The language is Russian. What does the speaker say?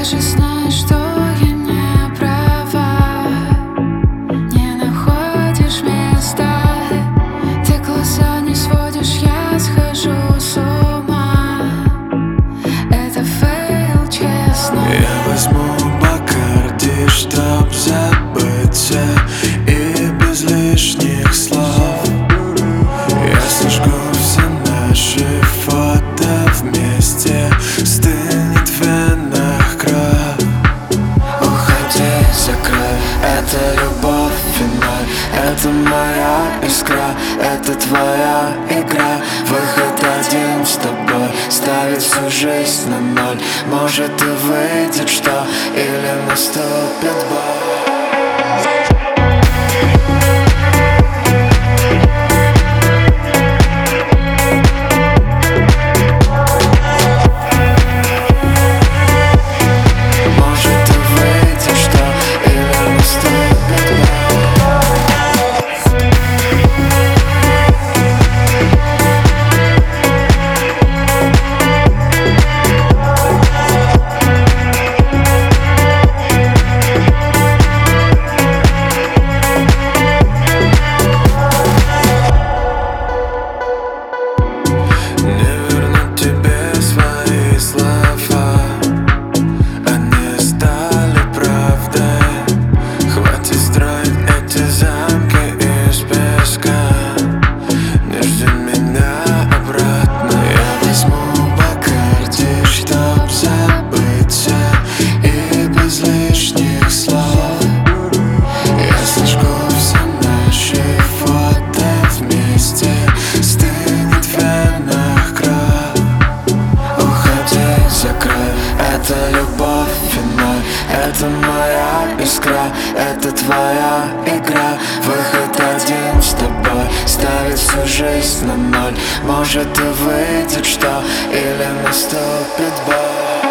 же знаешь, что я не права. Не находишь места, ты глаза не сводишь, я схожу с ума. Это фейл, честно. Я возьму Бакарди, чтоб забыться, и без лишних слов я сожгу все наши фото вместе. Стынет в венах кровь. Уходи, закрой, это любовь, финаль. Это моя искра, это твоя игра. Выход один с тобой, ставить всю жизнь на ноль. Может и выйдет что, или наступит боль. Это любовь, финаль, это моя искра, это твоя игра. Выход один с тобой, ставить всю жизнь на ноль. Может и выйдет что, или наступит боль.